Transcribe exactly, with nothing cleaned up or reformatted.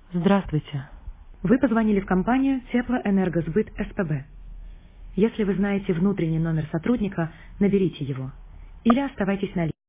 Здравствуйте. Вы позвонили в компанию Теплоэнергосбыт СПБ. Если вы знаете внутренний номер сотрудника, наберите его или оставайтесь на линии.